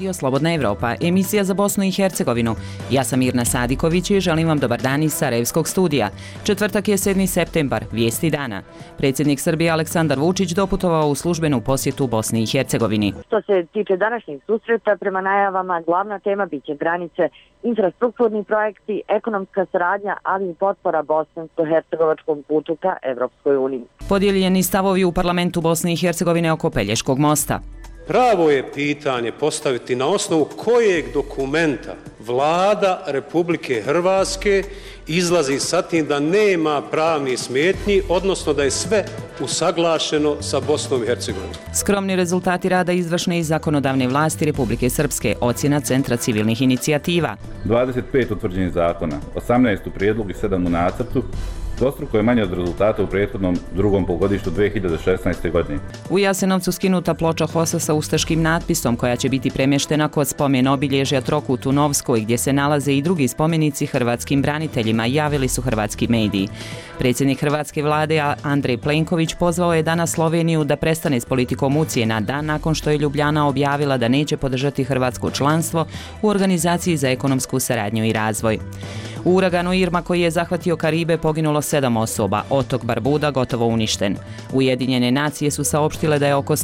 Radio Slobodna Evropa, emisija za Bosnu i Hercegovinu. Ja sam Mirna Sadiković i želim vam dobar dan iz Sarajevskog studija. Četvrtak je 7. septembar, vijesti dana. Predsjednik Srbije Aleksandar Vučić doputovao u službenu posjetu Bosni i Hercegovini. Što se tiče današnjeg susreta, prema najavama glavna tema biće granice, infrastrukturni projekti, ekonomska saradnja, ali i potpora bosansko-hercegovačkom putu ka Evropskoj uniji. Podijeljeni stavovi u parlamentu Bosne i Hercegovine oko Pelješkog mosta. Pravo je pitanje postaviti na osnovu kojeg dokumenta Vlada Republike Hrvatske izlazi sa tim da nema pravnih smetnji, odnosno da je sve usaglašeno sa Bosnom i Hercegovinom. Skromni rezultati rada izvršne i zakonodavne vlasti Republike Srpske, ocjena Centra civilnih inicijativa. 25 utvrđenih zakona, 18 u prijedlogu i 7 u nacrtu, dvostruko je manje od rezultata u prethodnom drugom polugodištu 2016. godine. U Jasenovcu skinuta ploča HOS-a sa ustaškim natpisom koja će biti premještena kod spomen obilježja Trokut u Novskoj gdje se nalaze i drugi spomenici hrvatskim braniteljima, javili su hrvatski mediji. Predsjednik hrvatske vlade Andrej Plenković pozvao je danas Sloveniju da prestane s politikom ucjena dan nakon što je Ljubljana objavila da neće podržati hrvatsko članstvo u Organizaciji za ekonomsku saradnju i razvoj. U uraganu Irma koji je zahvatio Karibe poginulo 7 osoba, otok Barbuda gotovo uništen. Ujedinjene nacije su saopštile da je oko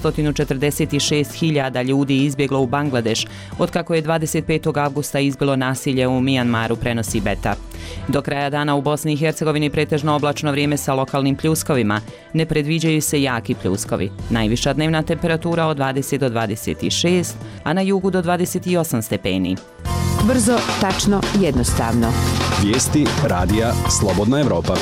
146.000 ljudi izbjeglo u Bangladeš, otkako je 25. avgusta izbilo nasilje u Mijanmaru, prenosi Beta. Do kraja dana u Bosni i Hercegovini pretežno oblačno vrijeme sa lokalnim pljuskovima. Ne predviđaju se jaki pljuskovi. Najviša dnevna temperatura od 20 do 26, a na jugu do 28 stepeni. Brzo, tačno, jednostavno. Vijesti radija Slobodna Evropa.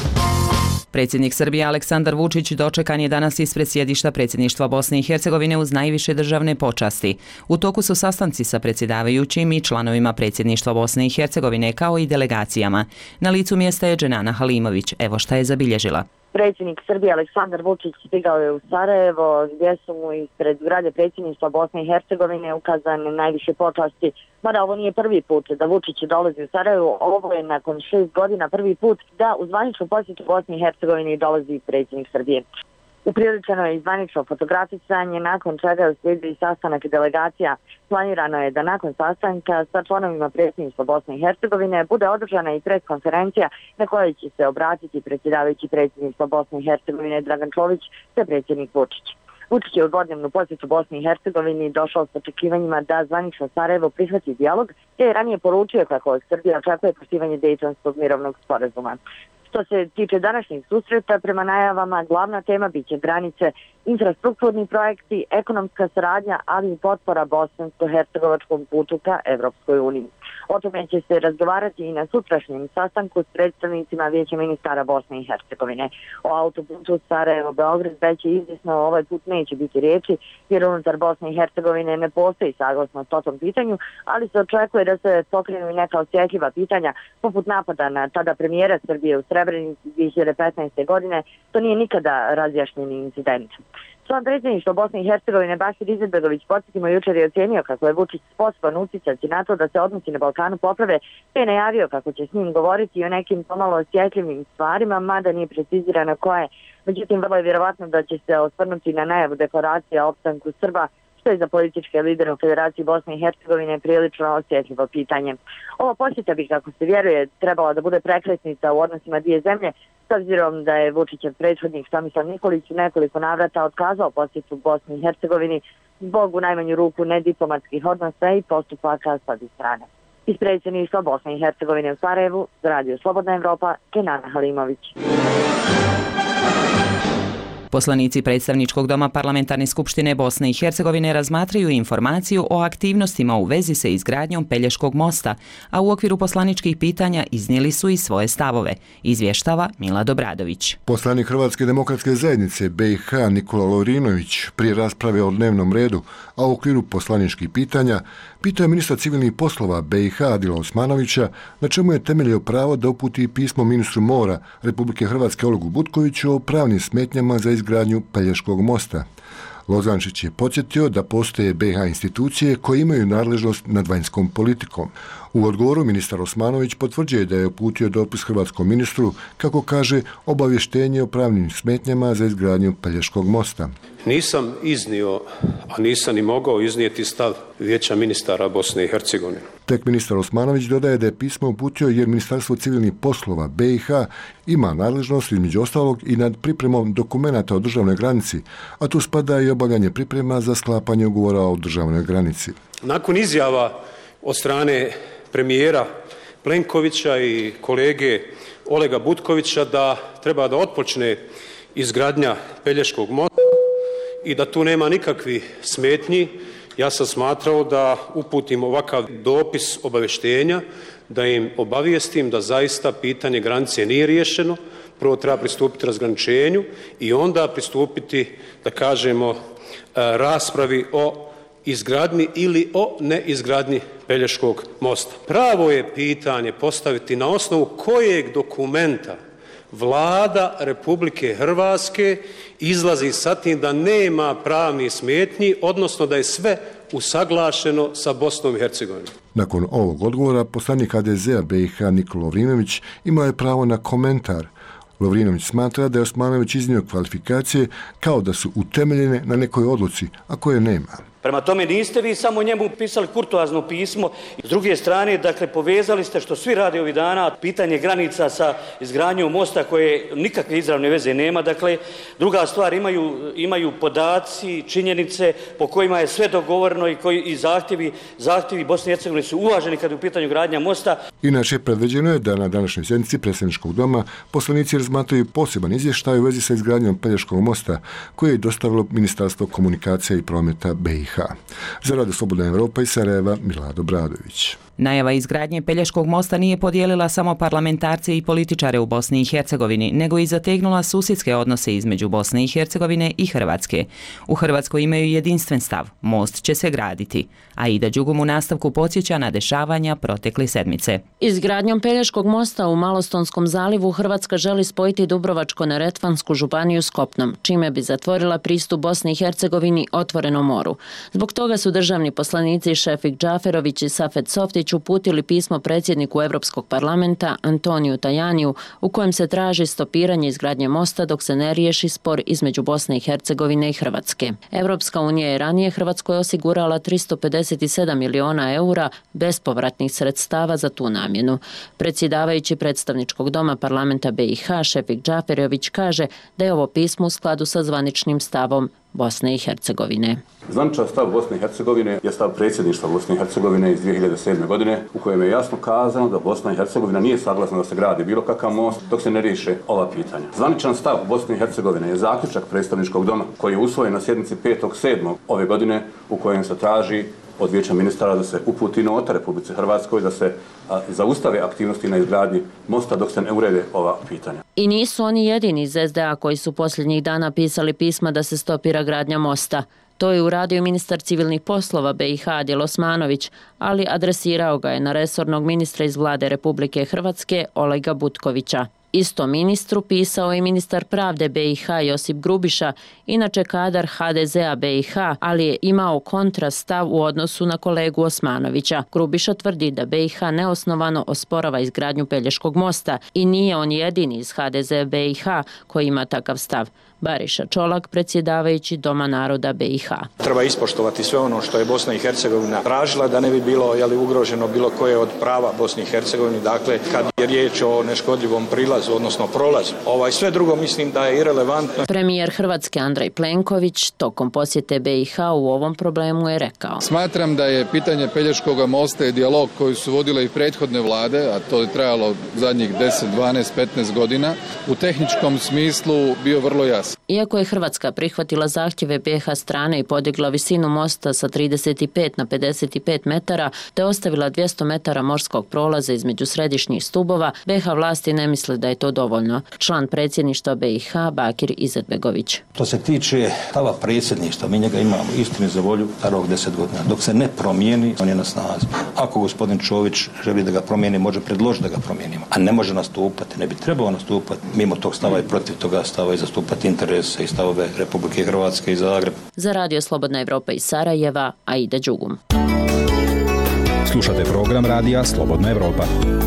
Predsjednik Srbije Aleksandar Vučić dočekan je danas ispred sjedišta predsjedništva Bosne i Hercegovine uz najviše državne počasti. U toku su sastanci sa predsjedavajućim i članovima predsjedništva Bosne i Hercegovine kao i delegacijama. Na licu mjesta je Dženana Halimović. Evo šta je zabilježila. Predsjednik Srbije Aleksandar Vučić stigao je u Sarajevo gdje su mu ispred zgrade predsjedništva Bosne i Hercegovine ukazane najviše počasti. Mada ovo nije prvi put da Vučić dolazi u Sarajevo, ovo je nakon 6 godina prvi put da u zvaničnu posjetu Bosni i Hercegovini dolazi predsjednik Srbije. Upriličeno je i zvanično fotografisanje, nakon čega je uslijedio i sastanak delegacija. Planirano je da nakon sastanka sa članovima predsjedništva Bosne i Hercegovine bude održana i preskonferencija na kojoj će se obratiti predsjedavajući predsjedništva Bosne i Hercegovine Dragan Čović te predsjednik Vučić. Vučić je u dvodnevnu posjetu Bosni i Hercegovini došao s očekivanjima da zvanično Sarajevo prihvati dijalog, te je ranije poručio kako od Srbije očekuje poštivanje Dejtonskog mirovnog sporazuma. Što se tiče današnjeg susreta, prema najavama glavna tema biće granice, infrastrukturni projekti, ekonomska saradnja, ali i potpora bosansko-hercegovačkom putu ka Evropskoj uniji. O tome će se razgovarati i na sutrašnjem sastanku s predstavnicima Vijeća ministara Bosne i Hercegovine. O autoputu Sarajevo-Beograd već je izvjesno ovaj put neće biti riječi, jer unutar Bosne i Hercegovine ne postoji saglasnost o tom pitanju, ali se očekuje da se pokrenu i neka osjetljiva pitanja, poput napada na tada premijera Srbije u Srebrenici 2015. godine. To nije nikada razjašnjeni incident. Član predsjedništva Bosne i Hercegovine Bašir Izetbegović, podsjetimo, jučer je ocjenio kako je Vučić sposoban uticati na to da se odnosi na Balkanu poprave, te je najavio kako će s njim govoriti o nekim pomalo osjetljivim stvarima, mada nije precizirano koje. Međutim, vrlo je vjerovatno da će se osvrnuti na najavu deklaracije o opstanku Srba, što je za političke lidere u Federaciji Bosne i Hercegovine prilično osjetljivo pitanje. Ovo posjeta bi, kako se vjeruje, trebala da bude prekretnica u odnosima dvije zemlje, s obzirom da je Vučićev prethodnik Tomislav Nikolić u nekoliko navrata otkazao posjetu Bosni i Hercegovini zbog u najmanju ruku nediplomatskih odnosa i postupaka s obje strane. Iz predsjedništva Bosne i Hercegovine u Sarajevu, za Radio Slobodna Evropa, Dženana Halimović. Poslanici predstavničkog doma Parlamentarne skupštine Bosne i Hercegovine razmatraju informaciju o aktivnostima u vezi sa izgradnjom Pelješkog mosta, a u okviru poslaničkih pitanja iznijeli su i svoje stavove, izvještava Milad Obradović. Poslanik Hrvatske demokratske zajednice BiH Nikola Lovrinović prije rasprave o dnevnom redu, a u okviru poslaničkih pitanja, pitao je ministra civilnih poslova BiH Adila Osmanovića na čemu je temeljio pravo da uputi pismo ministru mora Republike Hrvatske Olegu Butkoviću o pravnim smetnjama za izgradnju Pelješkog mosta. Lozančić je podsjetio da postoje BiH institucije koje imaju nadležnost nad vanjskom politikom. U odgovoru ministar Osmanović potvrđuje da je uputio dopis hrvatskom ministru, kako kaže, obavještenje o pravnim smetnjama za izgradnju Pelješkog mosta. Nisam iznio, a nisam ni mogao iznijeti stav Vijeća ministara Bosne i Hercegovine. Tek ministar Osmanović dodaje da je pismo uputio jer Ministarstvo civilnih poslova BiH ima nadležnost između ostalog i nad pripremom dokumenata o državnoj granici, a tu spada i obavljanje priprema za sklapanje ugovora o državnoj granici. Nakon izjava od strane premijera Plenkovića i kolege Olega Butkovića da treba da otpočne izgradnja Pelješkog mosta i da tu nema nikakvih smetnji, ja sam smatrao da uputim ovakav dopis obavještenja, da im obavijestim da zaista pitanje granice nije riješeno. Prvo treba pristupiti razgraničenju i onda pristupiti, da kažemo, raspravi o izgradnji ili o neizgradnji Pelješkog mosta. Pravo je pitanje postaviti na osnovu kojeg dokumenta Vlada Republike Hrvatske izlazi sa tim da nema pravnih smetnji, odnosno da je sve usaglašeno sa Bosnom i Hercegovinom. Nakon ovog odgovora, poslanik HDZ-a BiH Nikola Lovrinović imao je pravo na komentar. Lovrinović smatra da je Osmanović iznio kvalifikacije kao da su utemeljene na nekoj odluci, a koje nema. Prema tome niste vi samo njemu pisali kurtoazno pismo. S druge strane, dakle, povezali ste što svi rade ovih dana, pitanje granica sa izgradnjom mosta koje nikakve izravne veze nema. Dakle, druga stvar, imaju podaci, činjenice po kojima je sve dogovoreno i zahtjevi Bosne i Hercegovine su uvaženi kad je u pitanju gradnja mosta. Inače, predviđeno je da na današnjoj sjednici predsjedničkog doma poslanici razmatraju poseban izvještaj u vezi sa izgradnjom Pelješkog mosta koji je dostavilo Ministarstvo komunikacija i prometa BiH. Za Radio Slobodna Evropa iz Sarajeva, Milado Bradović. Najava izgradnje Pelješkog mosta nije podijelila samo parlamentarce i političare u Bosni i Hercegovini, nego i zategnula susjedske odnose između Bosne i Hercegovine i Hrvatske. U Hrvatskoj imaju jedinstven stav, most će se graditi. Aida Đugum u nastavku podsjeća na dešavanja protekle sedmice. Izgradnjom Pelješkog mosta u Malostonskom zalivu Hrvatska želi spojiti Dubrovačko-neretvansku županiju s kopnom, čime bi zatvorila pristup Bosni i Hercegovini otvorenom moru. Zbog toga su državni poslanici Šefik Džaferović i Safet Softić uputili pismo predsjedniku Europskog parlamenta Antoniju Tajaniju u kojem se traži stopiranje izgradnje mosta dok se ne riješi spor između Bosne i Hercegovine i Hrvatske. Europska unija je ranije Hrvatskoj osigurala 357 miliona eura bespovratnih sredstava za tu namjenu. Predsjedavajući predstavničkog doma parlamenta BiH Šefik Džaferović kaže da je ovo pismo u skladu sa zvaničnim stavom Bosne i Hercegovine. Zvaničan stav Bosne i Hercegovine je stav predsjedništva Bosne i Hercegovine iz 2007. godine u kojem je jasno kazano da Bosna i Hercegovina nije saglasna da se gradi bilo kakav most dok se ne riješe ova pitanja. Zvaničan stav Bosne i Hercegovine je zaključak predstavničkog doma koji je usvojen na sjednici 5.7. ove godine u kojem se traži od Vijeća ministara da se uputi nota Republici Hrvatskoj da se zaustave aktivnosti na izgradnji mosta dok se ne urede ova pitanja. I nisu oni jedini iz SDA koji su posljednjih dana pisali pisma da se stopira gradnja mosta. To je uradio ministar civilnih poslova BiH Adil Osmanović, ali adresirao ga je na resornog ministra iz vlade Republike Hrvatske Olega Butkovića. Isto ministru pisao je ministar pravde BiH Josip Grubiša, inače kadar HDZ-a BiH, ali je imao kontrastav u odnosu na kolegu Osmanovića. Grubiša tvrdi da BiH neosnovano osporava izgradnju Pelješkog mosta i nije on jedini iz HDZ BiH koji ima takav stav. Bariša Čolak, predsjedavajući Doma naroda BiH. Treba ispoštovati sve ono što je Bosna i Hercegovina tražila da ne bi bilo ugroženo bilo koje od prava Bosne i Hercegovine. Dakle, kad je riječ o neškodljivom prilazu, odnosno prolazu, sve drugo mislim da je irelevantno. Premijer Hrvatske Andrej Plenković tokom posjete BiH u ovom problemu je rekao. Smatram da je pitanje Pelješkog mosta i dijalog koji su vodile i prethodne vlade, a to je trajalo zadnjih 10, 12, 15 godina, u tehničkom smislu bio vrlo jasan. Iako je Hrvatska prihvatila zahtjeve BiH strane i podigla visinu mosta sa 35 na 55 metara, te ostavila 200 metara morskog prolaza između središnjih stubova, BiH vlasti ne misle da je to dovoljno. Član predsjedništva BiH Bakir Izetbegović. Što se tiče stava predsjedništva, mi njega imamo istini za volju starog 10 godina. Dok se ne promijeni, on je na snazi. Ako gospodin Čović želi da ga promijeni, može predložiti da ga promijenimo, a ne može nastupati, ne bi trebao nastupati mimo tog stava i protiv toga stava i zastupati interese i stavove Republike Hrvatske i Zagreb. Za Radio Slobodna Evropa iz Sarajeva, Aida Đugum. Slušate program radija Slobodna Evropa.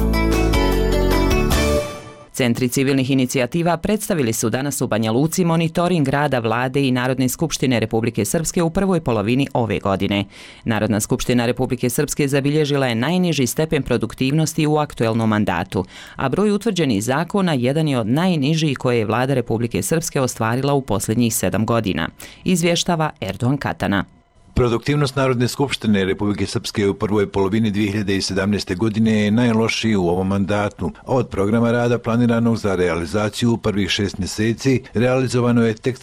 Centri civilnih inicijativa predstavili su danas u Banja Luci monitoring rada Vlade i Narodne skupštine Republike Srpske u prvoj polovini ove godine. Narodna skupština Republike Srpske zabilježila je najniži stepen produktivnosti u aktuelnom mandatu, a broj utvrđenih zakona jedan je od najnižih koje je Vlada Republike Srpske ostvarila u posljednjih 7 godina, izvještava Erdogan Katana. Produktivnost Narodne skupštine Republike Srpske u prvoj polovini 2017. godine je najlošiji u ovom mandatu. Od programa rada planiranog za realizaciju u prvih 6 mjeseci realizovano je tek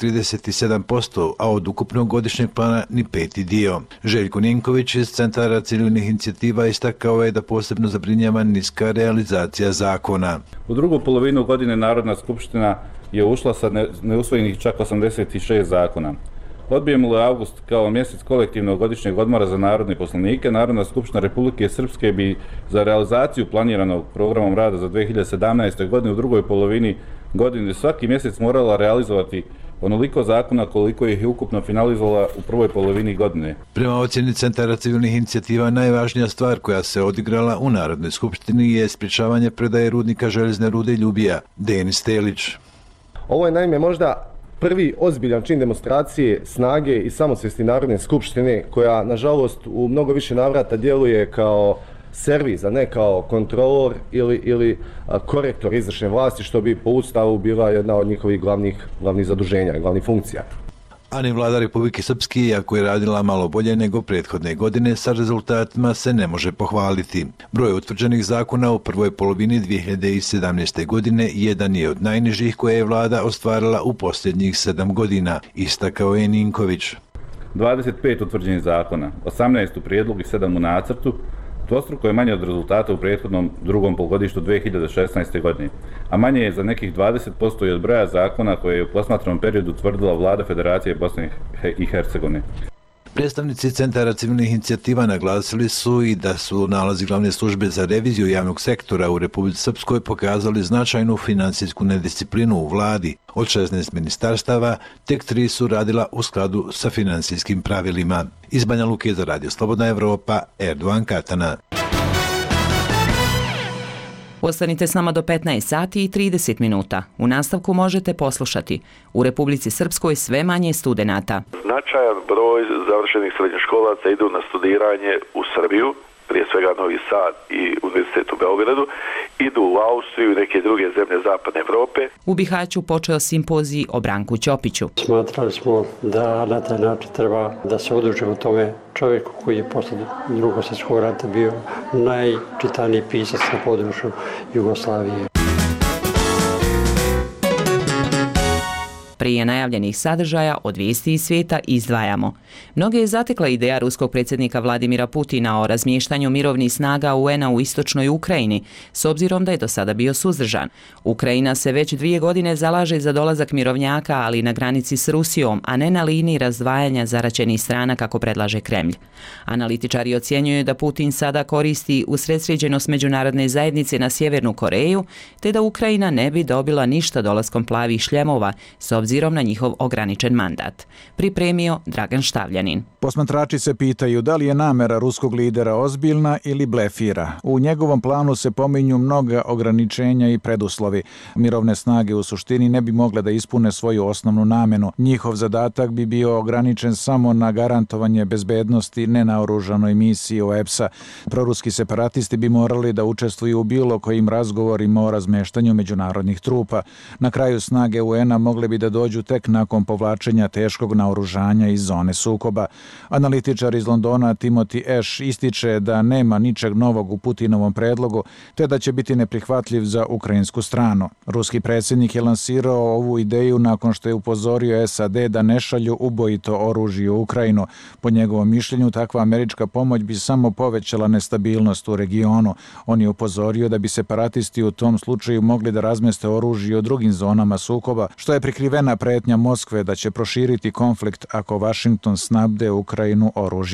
37%, a od ukupnog godišnjeg plana ni 5. dio. Željko Ninković iz Centara civilnih inicijativa istakao je da posebno zabrinjava niska realizacija zakona. U drugu polovinu godine Narodna skupština je ušla sa neusvojenih čak 86 zakona. Odbijemo li avgust kao mjesec kolektivnog godišnjeg odmora za narodne poslanike, Narodna skupština Republike Srpske bi za realizaciju planiranog programom rada za 2017. godine u drugoj polovini godine svaki mjesec morala realizovati onoliko zakona koliko ih je ukupno finalizovala u prvoj polovini godine. Prema ocjeni Centara civilnih inicijativa, najvažnija stvar koja se odigrala u Narodnoj skupštini je sprječavanje predaje rudnika željezne rude Ljubija. Denis Telić. Ovo je naime možda prvi ozbiljan čin demonstracije snage i samosvijesti Narodne skupštine, koja nažalost u mnogo više navrata djeluje kao servis, a ne kao kontrolor ili korektor izvršne vlasti, što bi po Ustavu bila jedna od njihovih glavnih zaduženja i glavnih funkcija. A ni vlada Republike Srpske, iako je radila malo bolje nego prethodne godine, sa rezultatima se ne može pohvaliti. Broj utvrđenih zakona u prvoj polovini 2017. godine jedan je od najnižih koje je vlada ostvarila u posljednjih 7 godina, istakao je Ninković. 25 utvrđenih zakona, 18 u prijedlogu i 7 u nacrtu, dvostruko je manje od rezultata u prethodnom drugom polugodištu 2016. godine, a manje je za nekih 20% i od broja zakona koje je u posmatranom periodu utvrdila vlada Federacije Bosne i Hercegovine. Predstavnici Centara civilnih inicijativa naglasili su i da su nalazi glavne službe za reviziju javnog sektora u Republici Srpskoj pokazali značajnu finansijsku nedisciplinu u vladi. Od 16 ministarstava, tek 3 su radila u skladu sa finansijskim pravilima. Iz Banja Luke za Radio Slobodna Evropa, Erdogan Katana. Ostanite s nama do 15 sati i 30 minuta. U nastavku možete poslušati: u Republici Srpskoj sve manje studenata. Značajan broj završenih srednjoškolaca idu na studiranje u Srbiju, prije svega Novi Sad i Univerzitet u Beogradu, idu u Austriju i neke druge zemlje zapadne Evrope. U Bihaću počeo simpozij o Branku Ćopiću. Smatrali smo da na taj način treba da se oduži u tome čovjeku koji je posle Drugog svjetskog rata bio najčitaniji pisac na području Jugoslavije. Prije najavljenih sadržaja od vijesti iz svijeta izdvajamo. Mnoge je zatekla ideja ruskog predsjednika Vladimira Putina o razmještanju mirovnih snaga UN-a u istočnoj Ukrajini, s obzirom da je do sada bio suzdržan. Ukrajina se već 2 godine zalaže za dolazak mirovnjaka, ali na granici s Rusijom, a ne na liniji razdvajanja zaraćenih strana kako predlaže Kremlj. Analitičari ocjenjuju da Putin sada koristi usredsređenost međunarodne zajednice na Sjevernu Koreju, te da Ukrajina ne bi dobila ništa dolaskom plavih šljemova, s obzirom na njihov ograničen mandat. Pripremio Dragan Štavljanin. Posmatrači se pitaju da li je namera ruskog lidera ozbiljna ili blefira. U njegovom planu se pominju mnoga ograničenja i preduslovi. Mirovne snage u suštini ne bi mogle da ispune svoju osnovnu namenu. Njihov zadatak bi bio ograničen samo na garantovanje bezbednosti nenaoružanoj misiji OEPS-a. Proruski separatisti bi morali da učestvuju u bilo kojim razgovorima o razmeštanju međunarodnih trupa. Na kraju snage UN-a mogle bi da dođu tek nakon povlačenja teškog naoružanja iz zone sukoba. Analitičar iz Londona Timothy Ash ističe da nema ničeg novog u Putinovom predlogu, te da će biti neprihvatljiv za ukrajinsku stranu. Ruski predsjednik je lansirao ovu ideju nakon što je upozorio SAD da ne šalju ubojito oružje u Ukrajinu. Po njegovom mišljenju, takva američka pomoć bi samo povećala nestabilnost u regionu. On je upozorio da bi separatisti u tom slučaju mogli da razmeste oružje u drugim zonama sukoba, što je prikrivena pretnja Moskve da će proširiti konflikt ako Washington snabde Ukrajinu oružjem.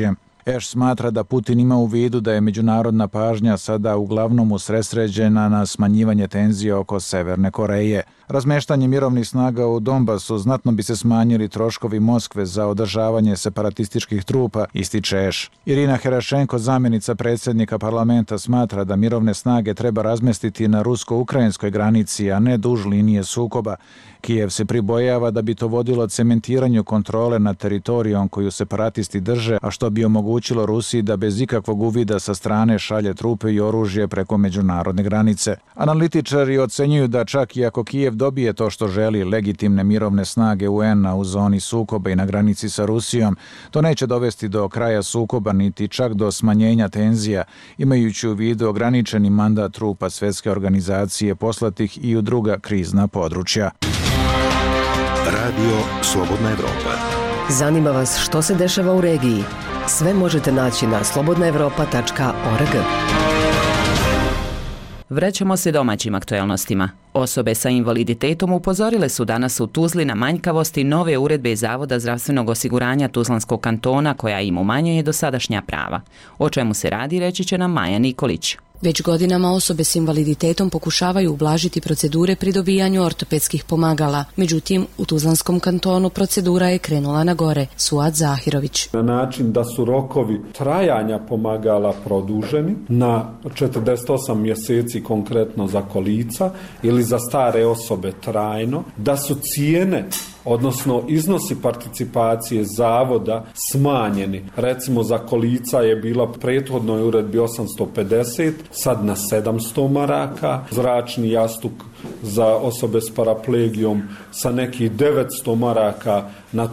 Eš smatra da Putin ima u vidu da je međunarodna pažnja sada uglavnom usredsređena na smanjivanje tenzije oko Severne Koreje. Razmeštanje mirovnih snaga u Donbasu znatno bi se smanjili troškovi Moskve za održavanje separatističkih trupa, ističe Eš. Irina Herašenko, zamjenica predsjednika parlamenta, smatra da mirovne snage treba razmestiti na rusko-ukrajinskoj granici, a ne duž linije sukoba. Kijev se pribojava da bi to vodilo cementiranju kontrole nad teritorijom koju separatisti drže, a što bi omogućilo Rusiji da bez ikakvog uvida sa strane šalje trupe i oružje preko međunarodne granice. Analitičari ocenjuju da čak i ako Kijev dobije to što želi, legitimne mirovne snage UN-a u zoni sukoba i na granici sa Rusijom, to neće dovesti do kraja sukoba niti čak do smanjenja tenzija, imajući u vidu ograničeni mandat trupa Svjetske organizacije poslatih i u druga krizna područja. Radio Slobodna Evropa. Zanima vas što se dešava u regiji? Sve možete naći na slobodnaevropa.org. Vraćamo se domaćim aktuelnostima. Osobe sa invaliditetom upozorile su danas u Tuzli na manjkavosti nove uredbe Zavoda zdravstvenog osiguranja Tuzlanskog kantona koja im umanjuje dosadašnja prava. O čemu se radi, reći će nam Maja Nikolić. Već godinama osobe s invaliditetom pokušavaju ublažiti procedure pri dobijanju ortopedskih pomagala. Međutim, u Tuzlanskom kantonu procedura je krenula na gore. Suad Zahirović. Na način da su rokovi trajanja pomagala produženi na 48 mjeseci konkretno za kolica ili za stare osobe trajno, da su cijene odnosno iznosi participacije zavoda smanjeni. Recimo za kolica je bila prethodnoj uredbi 850, sad na 700 maraka, zračni jastuk za osobe s paraplegijom sa nekih 900 maraka na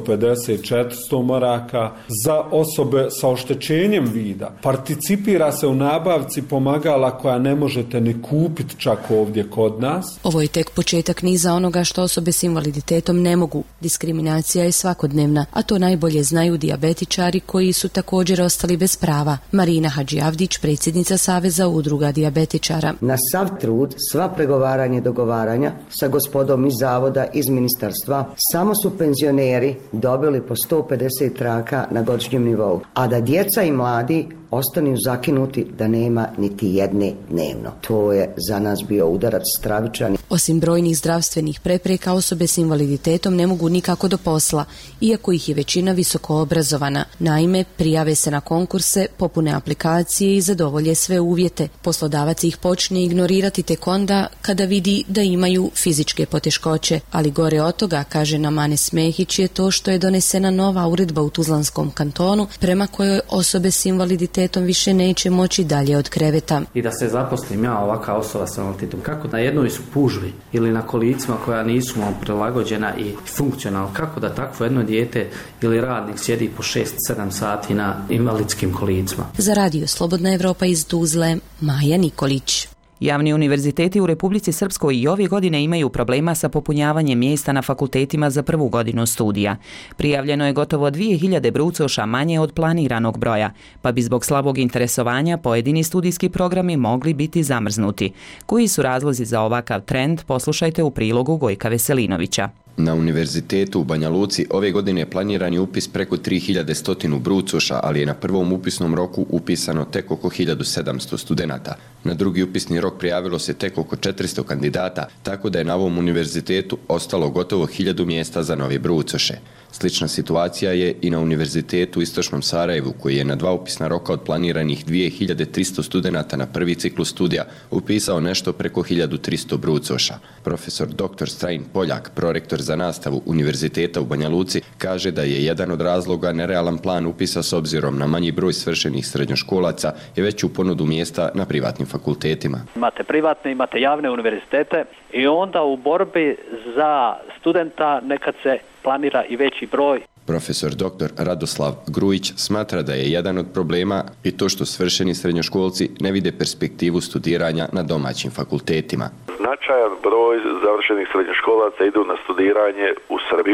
350-400 maraka, za osobe sa oštećenjem vida. Participira se u nabavci pomagala koja ne možete ni kupiti čak ovdje kod nas. Ovo je tek početak niza onoga što osobe s invaliditetom ne mogu. Diskriminacija je svakodnevna, a to najbolje znaju dijabetičari koji su također ostali bez prava. Marina Hadžijavdić, predsjednica Saveza udruga dijabetičara. Na sav trud, sva pregovaranja i dogovaranja sa gospodom iz zavoda, iz ministarstva, samo su penzioneri dobili po 150 traka na godišnjem nivou, a da djeca i mladi ostanu zakinuti da nema niti jedne dnevno. To je za nas bio udarac stravičan. Osim brojnih zdravstvenih prepreka, osobe s invaliditetom ne mogu nikako do posla, iako ih je većina visoko obrazovana. Naime, prijave se na konkurse, popune aplikacije i zadovolje sve uvjete. Poslodavac ih počne ignorirati tek onda kada vidi da imaju fizičke poteškoće. Ali gore od toga, kaže Namane Smehić, je to što je donesena nova uredba u Tuzlanskom kantonu prema kojoj osobe s invaliditetom više neće moći dalje od kreveta. I da se zaposlim ja, ovakva osoba s invaliditetom, kako na jednoj spužvi ili na kolicima koja nisu prilagođena i funkcionalna, kako da takvo jedno dijete ili radnik sjedi po 6-7 sati na invalidskim kolicima. Za Radio Slobodna Evropa iz Tuzle, Maja Nikolić. Javni univerziteti u Republici Srpskoj i ove godine imaju problema sa popunjavanjem mjesta na fakultetima za prvu godinu studija. Prijavljeno je gotovo 2000 brucoša manje od planiranog broja, pa bi zbog slabog interesovanja pojedini studijski programi mogli biti zamrznuti. Koji su razlozi za ovakav trend, poslušajte u prilogu Gojka Veselinovića. Na univerzitetu u Banja Luci ove godine planiran je upis preko 3100 brucoša, ali je na prvom upisnom roku upisano tek oko 1700 studenata. Na drugi upisni rok prijavilo se tek oko 400 kandidata, tako da je na ovom univerzitetu ostalo gotovo 1000 mjesta za nove brucoše. Slična situacija je i na univerzitetu u Istočnom Sarajevu, koji je na 2 upisna roka od planiranih 2300 studenata na prvi ciklus studija upisao nešto preko 1300 brucoša. Profesor dr. Strajin Poljak, prorektor za nastavu Univerziteta u Banja Luci, kaže da je jedan od razloga nerealan plan upisa s obzirom na manji broj svršenih srednjoškolaca i veću ponudu mjesta na privatnim fakultetima. Imate privatne, imate javne univerzitete i onda u borbi za studenta nekad se planira i veći broj. Profesor dr. Radoslav Grujić smatra da je jedan od problema i to što svršeni srednjoškolci ne vide perspektivu studiranja na domaćim fakultetima. Značajan broj završenih srednjoškolaca idu na studiranje u Srbiju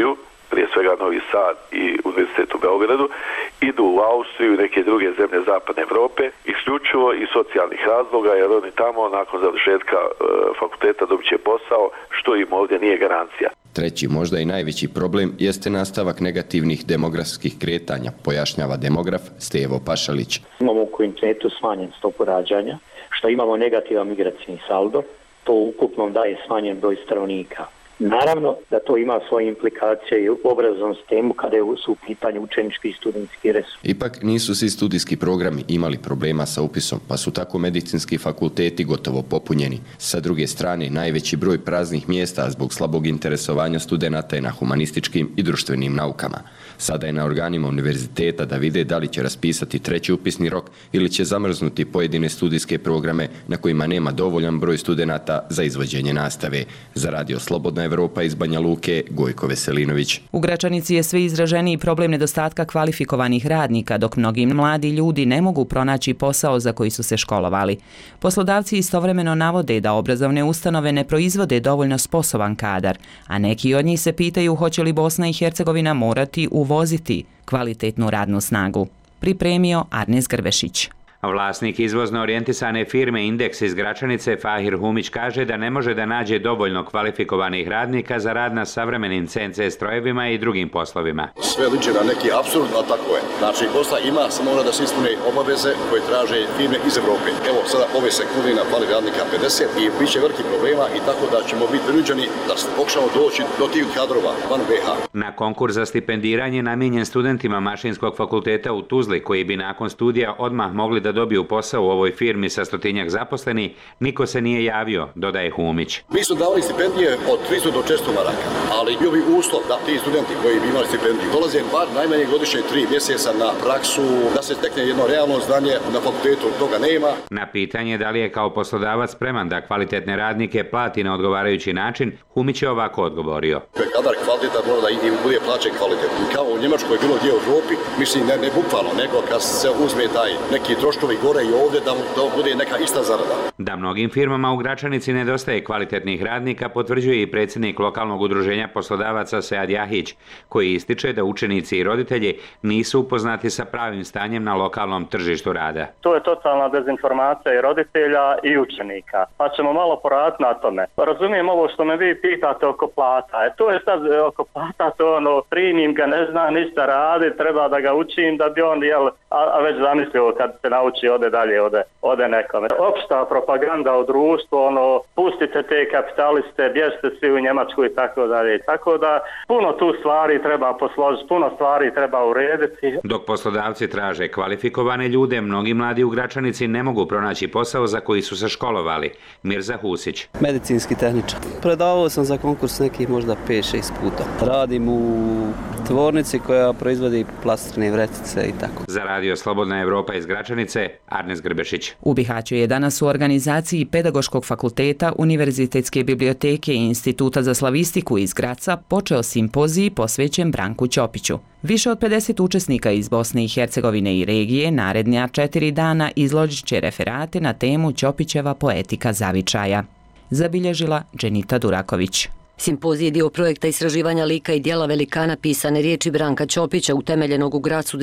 prije svega Novi Sad i Univerzitet u Beogradu, idu u Austriju i neke druge zemlje zapadne Europe, isključivo iz socijalnih razloga, jer oni tamo nakon završetka fakulteta dobit će posao, što im ovdje nije garancija. Treći, možda i najveći problem, jeste nastavak negativnih demografskih kretanja, pojašnjava demograf Stevo Pašalić. Imamo u kontinuitetu smanjen stopu rađanja, što imamo negativan migracijni saldo, to ukupno daje smanjen broj stanovnika. Naravno da to ima svoje implikacije i u obrazovnom sistemu kada su u pitanju učenički i studentski resurs. Ipak nisu svi studijski programi imali problema sa upisom, pa su tako medicinski fakulteti gotovo popunjeni. Sa druge strane, najveći broj praznih mjesta zbog slabog interesovanja studenata je na humanističkim i društvenim naukama. Sada je na organima univerziteta da vide da li će raspisati treći upisni rok ili će zamrznuti pojedine studijske programe na kojima nema dovoljan broj studenata za izvođenje nastave. Za Radio Slobodna Evropa iz Banja Luke, Gojko Veselinović. U Gračanici je sve izraženiji problem nedostatka kvalifikovanih radnika, dok mnogi mladi ljudi ne mogu pronaći posao za koji su se školovali. Poslodavci istovremeno navode da obrazovne ustanove ne proizvode dovoljno sposoban kadar, a neki od njih se pitaju hoće li Bosna i Hercegovina morati uvoziti kvalitetnu radnu snagu. Pripremio Arnes Grbešić. Vlasnik izvozno orijentisane firme Indeks iz Gračanice Fahir Humić kaže da ne može da nađe dovoljno kvalifikovanih radnika za rad na savremenim CNC strojevima i drugim poslovima. Sve liči na neki apsurd, a tako je. Znači, Bosna ima, samo mora da se ispune obaveze koje traže firme iz Evrope. Evo, sada ove sekunde na fali radnika 50 i bit će veliki problema i tako da ćemo biti prinuđeni da pokušamo doći do tih kadrova van BH. Na konkurs za stipendiranje namijenjen studentima Mašinskog fakulteta u Tuzli, koji bi nakon studija odmah mogli da dobiju posao u ovoj firmi sa 100-tinjak zaposleni, niko se nije javio, dodaje Humić. Mi smo davali stipendije od 300 do 400 maraka, ali bio bi uslov da ti studenti koji bi imali stipendiju dolaze bar najmanje godišnje 3 mjeseca na praksu, da se stekne jedno realno znanje, na fakultetu toga nema. Na pitanje da li je kao poslodavac spreman da kvalitetne radnike plati na odgovarajući način, Humić je ovako odgovorio. Kadar kvalitetan mora da i bude plaćen kvalitetno. Kao u Njemačkoj je bilo gdje u Evropi, mislim ne bukvalno, nego kad se uzme taj neki troškovi gore i ovdje da bude neka ista zarada. Da mnogim firmama u Gračanici nedostaje kvalitetnih radnika, potvrđuje i predsjednik lokalnog udruženja poslodavaca Sead Jahić, koji ističe da učenici i roditelji nisu upoznati sa pravim stanjem na lokalnom tržištu rada. To je totalna dezinformacija i roditelja i učenika, pa ćemo malo poraditi na tome. Razumijem ovo što me vi pitate oko plata. To je sad oko plata, to primim ga, ne zna ništa radi, treba da ga učim da bi on, a već zamislio kad se nauči ode dalje, ode nekome. Opšta propaganda u društvu, pustite te kapitaliste, bježite svi u Njemačku i tako dalje. Tako da puno tu stvari treba posložiti, puno stvari treba urediti. Dok poslodavci traže kvalifikovane ljude, mnogi mladi u Gračanici ne mogu pronaći posao za koji su se školovali. Mirza Husić. Medicinski tehničar. Predavao sam za konkurs nekih možda 5-6 puta. Radim u tvornici koja proizvodi plastične vrećice i tako. Za Radio Slobodna Evropa iz Gračanice, Arnes Grbešić. U Bihaću je danas u organizaciji Pedagoškog fakulteta, Univerzitetske biblioteke i Instituta za slavistiku iz Graca počeo simpozij posvećen Branku Ćopiću. Više od 50 učesnika iz Bosne i Hercegovine i regije narednja 4 dana izložit će referate na temu Ćopićeva poetika zavičaja. Zabilježila Dženita Duraković. Simpozij je dio projekta istraživanja lika i dijela velikana pisane riječi Branka Ćopića, utemeljenog u Gracu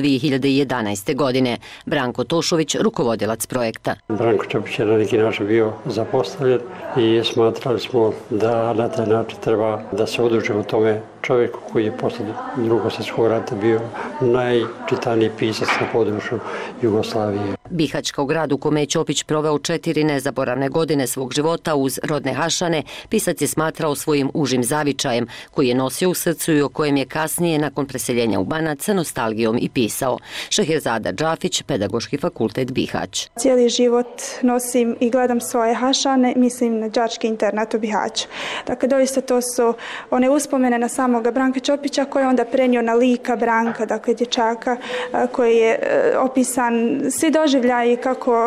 2011. godine. Branko Tošović, rukovodilac projekta. Branko Ćopić je na neki način bio zapostavljen i smatrali smo da na taj način treba da se udružimo tome čovjeku koji je posle Drugog svjetskog rata bio najčitaniji pisac na području Jugoslavije. Bihać kao grad u kome je Ćopić proveo 4 nezaboravne godine svog života uz rodne Hašane, pisac je smatrao svojim užim zavičajem, koji je nosio u srcu i o kojem je kasnije, nakon preseljenja u Banat, sa nostalgijom i pisao. Šeherzada Džafić, Pedagoški fakultet Bihać. Cijeli život nosim i gledam svoje Hašane, mislim na đački internat u Bihaću. Dakle, doista to su one uspomene na samoga Branka Ćopića koje je onda prenio na lika Branka, dakle dječaka koji je opisan svi doživljaji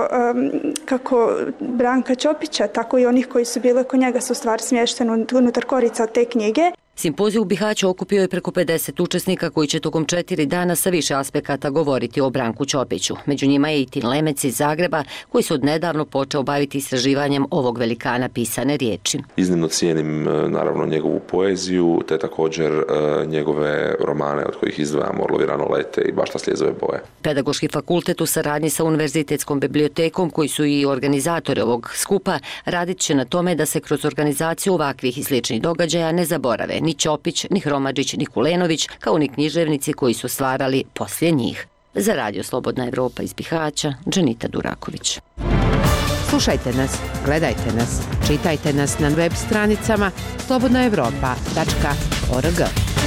kako Branka Ćopića, tako i onih koji su bili oko njega su stvari smješteni unutar korica te knjige. Simpozij u Bihaću okupio je preko 50 učesnika koji će tokom 4 dana sa više aspekata govoriti o Branku Ćopiću. Među njima je i Tin Lemec iz Zagreba koji se odnedavno počeo baviti istraživanjem ovog velikana pisane riječi. Iznimno cijenim naravno njegovu poeziju te također njegove romane od kojih izdvajam Orlovi rano lete i Bašta slijezove boje. Pedagoški fakultet u saradnji sa Univerzitetskom bibliotekom koji su i organizatori ovog skupa radit će na tome da se kroz organizaciju ovakvih i sličnih događaja ne zaborave ni Ćopić, ni Hromadžić, ni Kulenović, kao ni književnici koji su stvarali poslije njih. Za Radio Slobodna Evropa iz Bihaća, Dženita Duraković. Slušajte nas, gledajte nas, čitajte nas na web stranicama slobodnaevropa.org.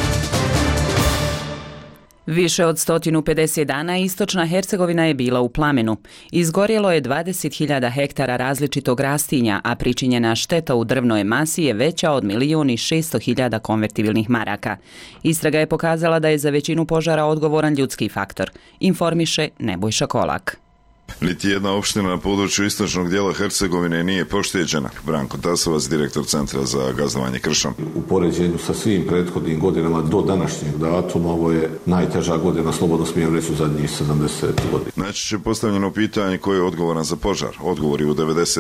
Više od 150 dana Istočna Hercegovina je bila u plamenu. Izgorjelo je 20.000 hektara različitog rastinja, a pričinjena šteta u drvnoj masi je veća od 1.600.000 konvertibilnih maraka. Istraga je pokazala da je za većinu požara odgovoran ljudski faktor. Informiše Nebojša Kolak. Niti jedna opština na području istočnog dijela Hercegovine nije pošteđena. Branko Tasovac, direktor Centra za gazdovanje kršom. U poređenju sa svim prethodnim godinama do današnjeg datuma, ovo je najteža godina, slobodno smijem reći, u zadnjih 70 godina. Najčešće postavljeno pitanje ko je odgovoran za požar. Odgovor je u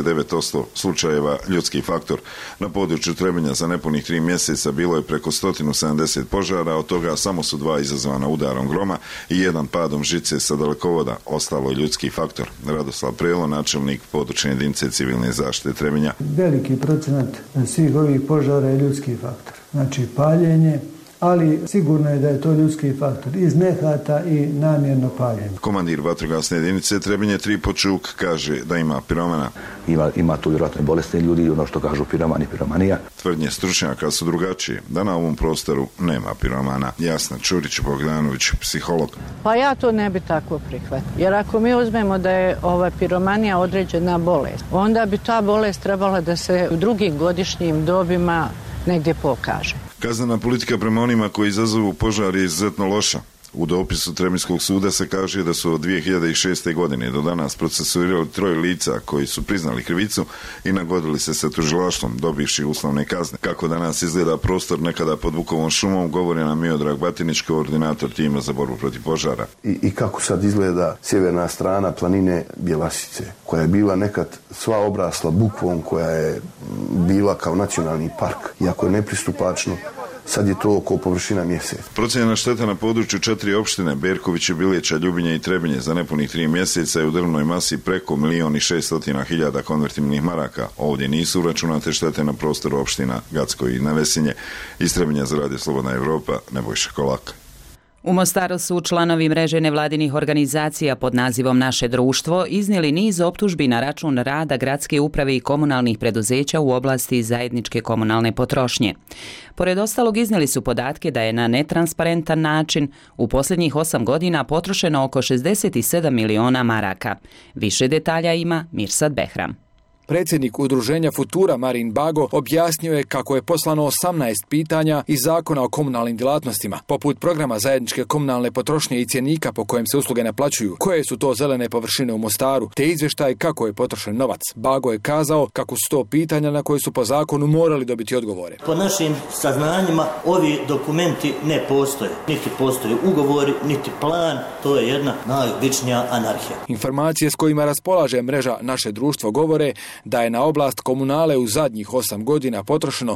99% slučajeva ljudski faktor. Na području Trebinja za nepunih 3 mjeseca bilo je preko 170 požara, od toga samo su 2 izazvana udarom groma i 1 padom žice sa dalekovoda. Ostalo je ljudski faktor. Radoslav Prelo, načelnik područne jedinice civilne zaštite Trebinja. Veliki procenat svih ovih požara je ljudski faktor. Znači paljenje, ali sigurno je da je to ljudski faktor iz nehata i namjerno paljenje. Komandir vatrogasne jedinice Trebinje Tripočuk kaže da ima piromana. Ima tu vjerojatno bolesni ljudi, ono što kažu piromani, piromanija. Tvrdnje stručnjaka su drugačije, da na ovom prostoru nema piromana. Jasna Čurić-Bogdanović, psiholog. Pa ja to ne bi tako prihvatio. Jer ako mi uzmemo da je ova piromanija određena bolest, onda bi ta bolest trebala da se u drugim godišnjim dobima negdje pokaže. Kaznena politika prema onima koji izazovu požar je izuzetno loša. U dopisu Trebinskog suda se kaže da su od 2006. godine do danas procesuirali 3 lica koji su priznali krivicu i nagodili se sa tužilaštvom, dobivši uslovne kazne. Kako danas izgleda prostor nekada pod Vukovom šumom, govori nam Miodrag Batinić, koordinator tima za borbu protiv požara. I kako sad izgleda sjeverna strana planine Bjelasice, koja je bila nekad sva obrasla bukvom, koja je bila kao nacionalni park, iako je nepristupačno. Sad je to oko površina mjeseca. Procjena šteta na području 4 opštine, Berković, Biljeća, Ljubinje i Trebinje, za nepunih 3 mjeseca je u drvnoj masi preko 1.600.000 konvertibilnih maraka. Ovdje nisu uračunate štete na prostoru opština Gacko i Nevesinje. Iz Trebinja za Radio Slobodna Evropa, Nebojša Kolak. U Mostaru su članovi mreže nevladinih organizacija pod nazivom Naše društvo iznijeli niz optužbi na račun rada gradske uprave i komunalnih preduzeća u oblasti zajedničke komunalne potrošnje. Pored ostalog iznijeli su podatke da je na netransparentan način u posljednjih 8 godina potrošeno oko 67 miliona maraka. Više detalja ima Mirsad Behram. Predsjednik udruženja Futura Marin Bago objasnio je kako je poslano 18 pitanja iz zakona o komunalnim djelatnostima, poput programa zajedničke komunalne potrošnje i cjenika po kojem se usluge naplaćuju, koje su to zelene površine u Mostaru, te izvještaj kako je potrošen novac. Bago je kazao kako su to pitanja na koje su po zakonu morali dobiti odgovore. Po našim saznanjima ovi dokumenti ne postoje. Niti postoje ugovori, niti plan, to je jedna najobičnija anarhija. Informacije s kojima raspolaže mreža Naše društvo govore da je na oblast komunale u zadnjih 8 godina potrošeno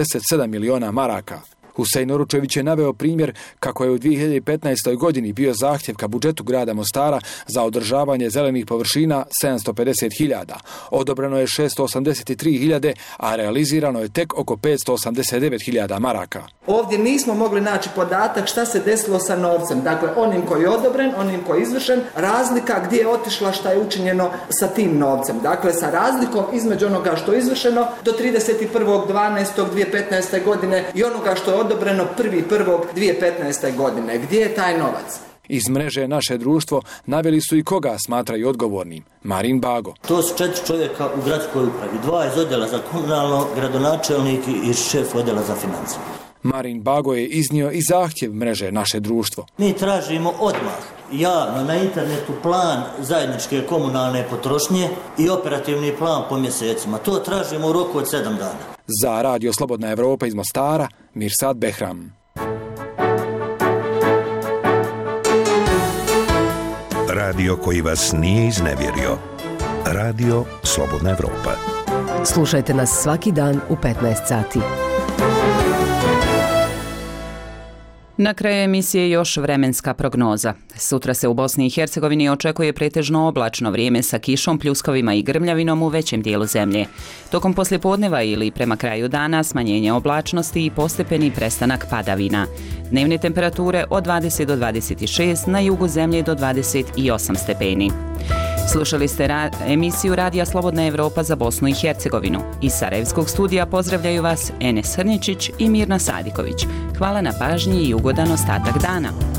67 miliona maraka. Husein Oručević je naveo primjer kako je u 2015. godini bio zahtjev ka budžetu grada Mostara za održavanje zelenih površina 750.000. Odobreno je 683.000, a realizirano je tek oko 589.000 maraka. Ovdje nismo mogli naći podatak šta se desilo sa novcem. Dakle, onim koji je odobren, onim koji je izvršen, razlika gdje je otišla, šta je učinjeno sa tim novcem. Dakle, sa razlikom između onoga što je izvršeno do 31.12.2015. godine i onoga što je odobreno 1.1.2015. godine. Gdje je taj novac? Iz mreže Naše društvo naveli su i koga smatraju odgovornim. Marin Bago. To su 4 čovjeka u gradskoj upravi, 2 iz odjela za komunalno, gradonačelnik i šef odjela za financije. Marin Bago je iznio i zahtjev mreže Naše društvo. Mi tražimo odmah javno na internetu plan zajedničke komunalne potrošnje i operativni plan po mjesecima. To tražimo u roku od 7 dana. Za Radio Slobodna Evropa iz Mostara, Mirsad Behram. Radio koji vas nije iznevjerio. Radio Slobodna Evropa. Slušajte nas svaki dan u 15 sati. Na kraju emisije još vremenska prognoza. Sutra se u Bosni i Hercegovini očekuje pretežno oblačno vrijeme sa kišom, pljuskovima i grmljavinom u većem dijelu zemlje. Tokom poslijepodneva ili prema kraju dana smanjenje oblačnosti i postepeni prestanak padavina. Dnevne temperature od 20 do 26, na jugu zemlje do 28 stepeni. Slušali ste emisiju Radija Slobodna Evropa za Bosnu i Hercegovinu. Iz Sarajevskog studija pozdravljaju vas Enes Hrničić i Mirna Sadiković. Hvala na pažnji i ugodan ostatak dana.